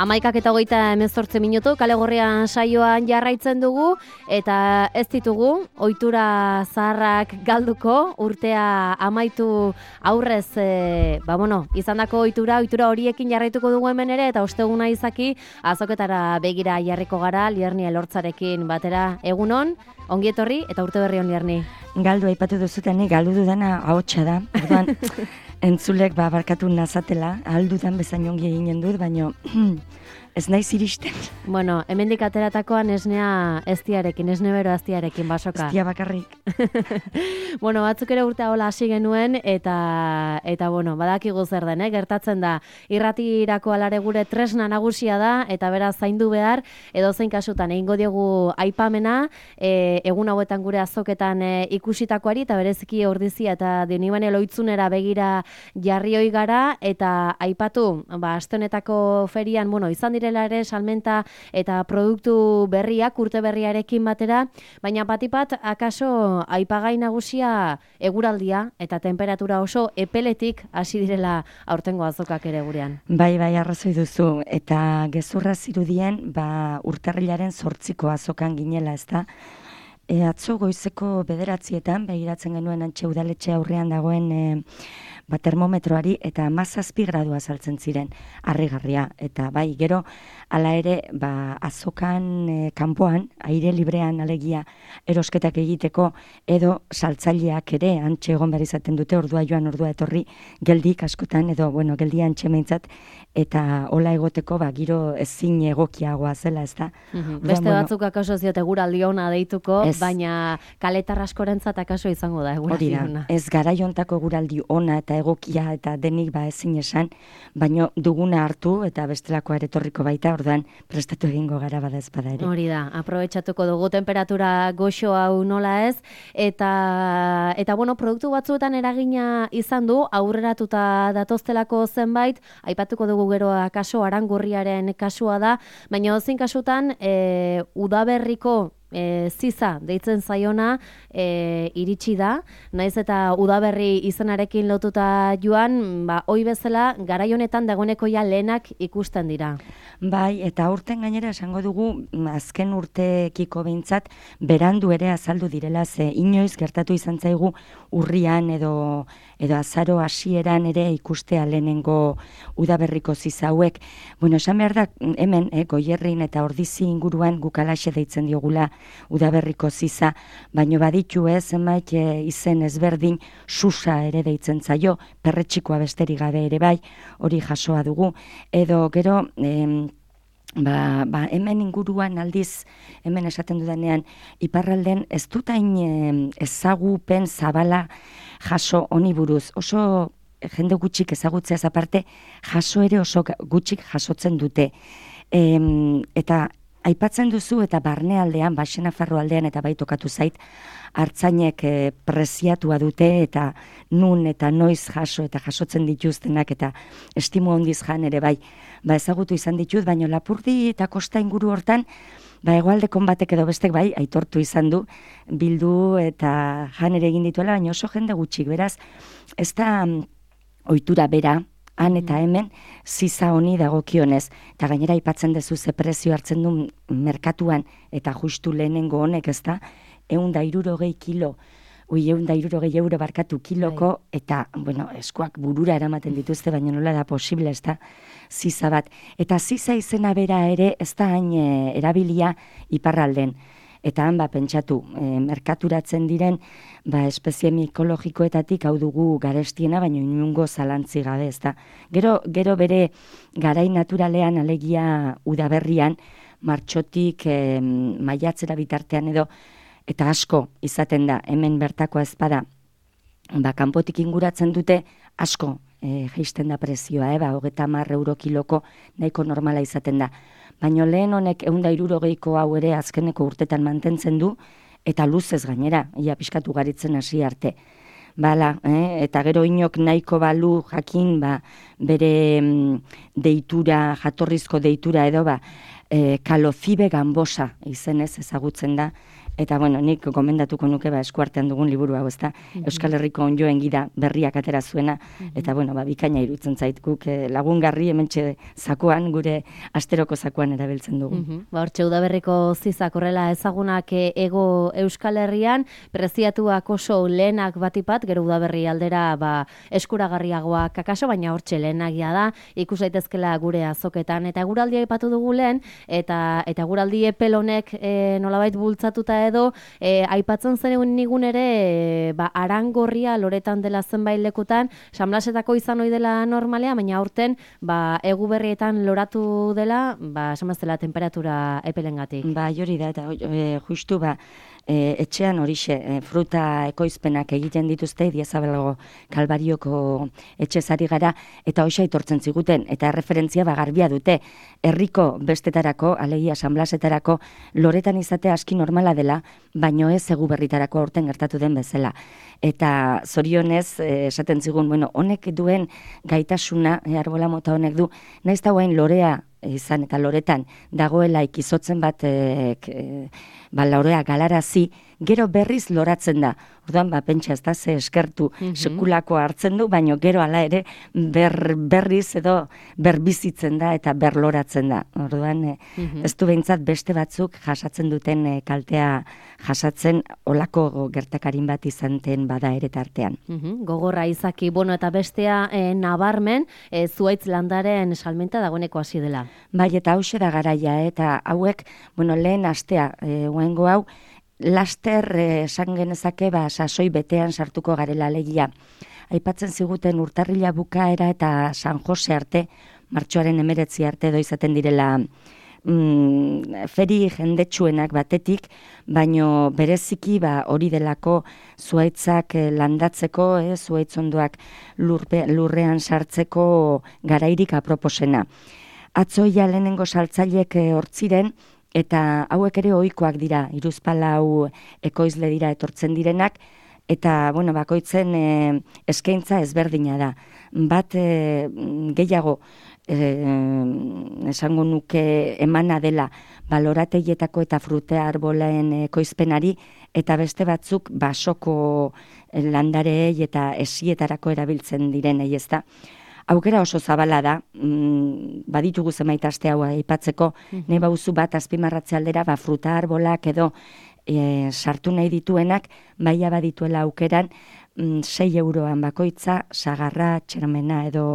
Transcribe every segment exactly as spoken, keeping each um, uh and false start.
Amaikak eta hogeita hemezortzi minutu, kale gorrian saioan jarraitzen dugu, eta ez ditugu, ohitura zaharrak galduko, urtea amaitu aurrez, e, ba bueno, izandako ohitura, ohitura horiekin jarraituko dugu hemen ere, eta osteguna izaki, azoketara begira jarriko gara, Lierni Elortzarekin batera egunon, ongi etorri eta urte berri on Lierni. Galdu aipatu duzutenik, galdu dudana ahotsa da, orduan, entzulek ba, barkatu nazatela, aldudan bezain ongi eginen dut, baina ez naiz iristen. Bueno, hemendik ateratakoan esnea eztiarekin, esne bero eztiarekin, basoka. Eztia bakarrik. Bueno, batzuk ere urtea hola hasi genuen, eta, eta bueno, badakigu zer den, eh? Gertatzen da, irratirako alare gure tresna nagusia da, eta beraz zaindu behar, edo zein kasutan, egingo diogu aipamena, e, egun hauetan gure azoketan e, ikusitakoari, eta bereziki ordizia eta Dionibane Loitzunera begira jarri hoi gara, eta aipatu, ba, aste honetako ferian, bueno, izan direla ere salmenta eta produktu berriak, urte berriarekin batera, baina batipat, akaso aipagai nagusia eguraldia eta temperatura oso epeletik hasi direla aurtengo azokak ere gurean. Bai, bai, arrazoi duzu, eta gezurra zirudien, ba, urtarrilaren zortziko azokan ginela, ez da? E, atzo goizeko bederatzietan, begiratzen genuen antxe udaletxe aurrean dagoen e, ba, termometroari eta hamazazpi gradua saltzen ziren, harrigarria. Eta bai, gero, hala ere, ba, azokan e, kanpoan, aire librean alegia erosketak egiteko, edo saltzaileak ere, antxe egon behar izaten dute, ordua joan, ordua etorri, geldik askotan, edo, bueno, geldi antxe meintzat, eta hola egoteko, ba, giro ezin egokiagoa zela, ez da? Mm-hmm. Beste bueno, batzuk akaso ziote eguraldi ona deituko, ez, baina kaletar askorentzat akaso izango da eguraldi ona. Ez garaiontako eguraldi ona eta egokia eta denik ba ezin esan, baino duguna hartu eta bestelako etorriko baita, orduan prestatu egingo gara bada ez bada ere. Hori da, aprobetxatuko dugu temperatura goxo hau nola ez, eta, eta bueno, produktu batzuetan eragina izan du, aurreratuta datoztelako zenbait, aipatuko dugu gero akaso Arangurriaren kasua da, baina zein kasutan e, udaberriko E, ziza deitzen zaiona e, iritsi da, naiz eta udaberri izenarekin lotuta joan, ba, oi bezala garai honetan dagoeneko ja lehenak ikusten dira. Bai, eta urten gainera esango dugu, azken urtekiko behintzat, berandu ere azaldu direla, ze inoiz gertatu izan zaigu urrian edo, edo azaro hasieran ere ikustea lehenengo udaberriko ziza hauek. Bueno, esan behar da, hemen, eh, Goierrin eta Ordizi inguruan gukalaxe deitzen diogula udaberriko ziza, baino baditu ez, zenbait e, izen ezberdin susa ere deitzen zaio, perretxikoa besterik gabe ere bai, hori jasoa dugu, edo gero, em, Ba, ba, hemen inguruan aldiz, hemen esaten dudanean, iparralden ez dutain e, ezagupen zabala jaso honi buruz. Oso jende gutxik ezagutzeaz aparte, jaso ere oso gutxik jasotzen dute. E, eta aipatzen duzu eta barnealdean, Baxenafarro aldean eta bai tokatu zait, hartzainek e, preziatua dute eta nun eta noiz jaso eta jasotzen dituztenak eta estimu handiz jan ere bai, ba ezagutu izan ditut, baina Lapurdi eta Kosta inguru hortan, ba hegoaldekon batek edo bestek bai, aitortu izan du, bildu eta jan ere egin dituela, baina oso jende gutxik, beraz, ez da ohitura bera, han eta hemen, ziza honi dagokionez. Eta gainera aipatzen dezu ze prezio hartzen du merkatuan, eta justu lehenengo honek, ez da, ehun da hirurogei kilo, ui, ehun da hirurogei euro barkatu kiloko, Ai. Eta, bueno, eskuak burura eramaten dituzte, baina nola da posible, ez da, ziza bat. Eta ziza izena bera ere, ez da hain e, erabilia iparralden. Eta han, ba, pentsatu, e, merkaturatzen diren, ba, espezie mikologikoetatik hau dugu garestiena, baina inungo zalantzi gabe, ez da. Gero, gero bere garai naturalean, alegia udaberrian, martxotik e, maiatzera bitartean edo, eta asko izaten da, hemen bertako ezpada, ba, kanpotik inguratzen dute, asko e, jeisten da prezioa, eh, ba, hogeta hamar euro kiloko nahiko normala izaten da. Baina lehen honek ehun da hirurogeiko hau ere azkeneko urtetan mantentzen du, eta luzez gainera, ia pixkatu garitzen hasi arte. Bala, eh? Eta gero inok nahiko balu jakin, ba, bere mm, deitura, jatorrizko deitura edo, ba, e, kalozibe gambosa izenez ezagutzen da, Eta, bueno, nik gomendatuko nuke ba, eskuartean dugun liburu hau, ezta, mm-hmm. Euskal Herriko onjoen gida berriak atera zuena, mm-hmm. eta, bueno, ba, bikaina irutzen zait, guk eh, lagungarri hementxe zakuan, gure asteroko zakuan erabiltzen dugu. Mm-hmm. Ba, hortxe udaberriko zizak horrela ezagunak ego Euskal Herrian, preziatuak oso lehenak batipat, gero udaberri aldera ba, eskuragarriagoak akaso, baina hortxe lehenagia da, ikus daitezkela gure azoketan, eta eguraldia aipatu dugu lehen, eta, eta eguraldi epelonek e, nolabait bultzatuta edo, e, aipatzen zen egun nigun ere, e, ba, arangorria loretan dela zenbait lekutan, Sanblasetako izan ohi dela normalea, baina aurten, ba, egu berrietan loratu dela, ba, esamaztela temperatura epelengatik. Ba, jori da, eta e, justu, ba, E, etxean horixe, e, fruta ekoizpenak egiten dituzte, Idiazabalago Kalbarioko etxezari gara, eta hoxe aitortzen ziguten, eta referentzia bagarbia dute, herriko bestetarako, alegia San Blasetarako, loretan izate aski normala dela, baino ez egu berritarako aurten gertatu den bezala. Eta zorionez, e, esaten zigun, bueno, honek duen gaitasuna, e, arbola mota honek du, naiz da guain lorea, izan eta loretan dagoela ikizotzen bat e, e, ba, lorea galarazi, gero berriz loratzen da. Orduan, ba, pentsa ez da ze eskertu mm-hmm. sekulako hartzen du, baino gero hala ere ber, berriz edo berbizitzen da eta berloratzen da. Orduan, e, mm-hmm. ez du behintzat beste batzuk jasatzen duten e, kaltea jasatzen olako gertakarin bat izanten bada ere tartean. Mm-hmm. Gogorra izaki, bueno, eta bestea e, nabarmen, e, zuaitz landaren salmenta dagoeneko hasi dela. Bai, eta hause da garaia, eta hauek, bueno, lehen astea, e, guengo hau, laster esan genezake, ba, sasoi betean sartuko garela legia. Aipatzen ziguten urtarrila bukaera eta San Jose arte, martxoaren emeretzi arte edo izaten direla mm, feri jendetsuenak batetik, baino bereziki ba, hori delako zuaitzak eh, landatzeko, eh, zuaitzondoak lurpe, lurrean sartzeko garairik aproposena. Atzoia lehenengo saltzailek hortziren, eta hauek ere ohikoak dira, hiruzpalau ekoizle dira etortzen direnak, eta bueno, bakoitzen e, eskaintza ezberdina da. Bat e, gehiago e, esango nuke emana dela balorateietako eta frutea arboleen ekoizpenari, eta beste batzuk basoko landareei eta esietarako erabiltzen direnei, ezta. Aukera oso zabala da, mm, baditugu zenbait aste hau aipatzeko, mm-hmm. nahi bauzu bat azpimarratze aldera, ba, fruta arbolak edo e, sartu nahi dituenak, baia badituela aukeran, mm, sei euroan bakoitza, sagarra, txermena edo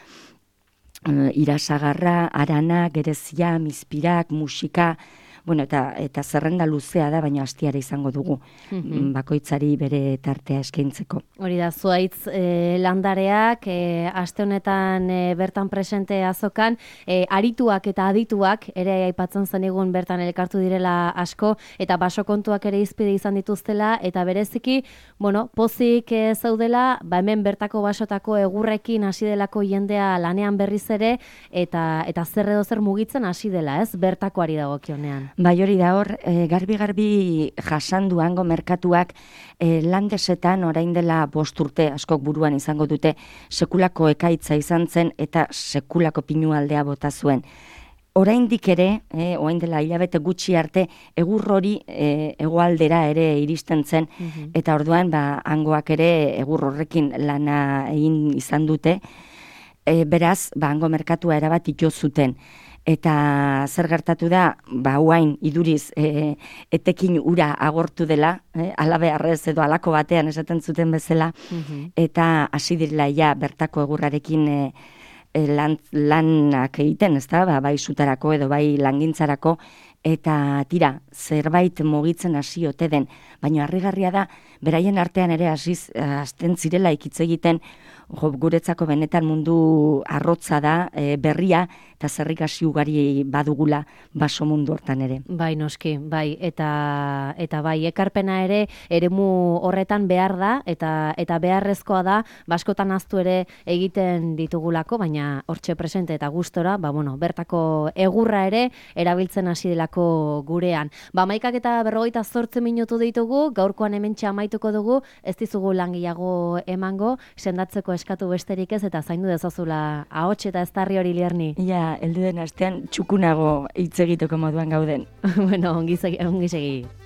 e, irasagarra, arana, gerezia, mizpirak, musika, bueno, eta, eta zerrenda luzea da, baina astiara izango dugu, mm-hmm. bakoitzari bere tartea eskaintzeko. Hori da, zuaitz e, landareak, e, aste honetan e, bertan presente azokan, e, arituak eta adituak, ere aipatzen zenigun bertan elkartu direla asko, eta baso kontuak ere izpide izan dituztela, eta bereziki, bueno, pozik e, zaudela, ba hemen bertako basotako egurrekin hasi delako jendea lanean berriz ere, eta, eta zer edo zer mugitzen hasi dela, ez, bertakoari dagokionean. Bai, hori da hor, e, garbi-garbi jasandu hango merkatuak e, landesetan orain dela bost urte askok buruan izango dute sekulako ekaitza izan zen eta sekulako pinualdea bota zuen. Oraindik ere, e, orain dela hilabete gutxi arte, egur hori e, hegoaldera ere iristen zen, mm-hmm. eta orduan ba, hangoak ere egur horrekin lana egin izan dute, e, beraz, ba, hango merkatua erabat ito zuten. Eta zer gertatu da, ba, huain iduriz e, etekin ura agortu dela, e, alabearrez edo alako batean esaten zuten bezala, mm-hmm. eta hasi direla ja bertako egurrarekin e, e, lan, lanak egiten, ez da, ba, bai sutarako edo bai langintzarako, eta tira, zerbait mugitzen hasi ote den, baina harrigarria da, beraien artean ere hasiz hasten zirela ikitz egiten, jo, guretzako benetan mundu arrotza da, e, berria, eta zerrikasi ugari badugula baso mundu hortan ere. Bai, noski, bai, eta eta bai, ekarpena ere eremu horretan behar da, eta eta beharrezkoa da, baskotan aztu ere egiten ditugulako, baina hortxe presente eta gustora, ba, bueno, bertako egurra ere erabiltzen hasi delako gurean. Ba, maikak eta berrogeita zortzi minutu ditugu, gaurkoan hementxe amaituko dugu, ez dizugu langiago emango, sendatzeko eskatu besterik ez, eta zaindu dezazula ahots eta eztarri hori Lierni. Ja, heldu den astean txukunago hitz egiteko moduan gauden. Bueno, ongi segi, ongi segi.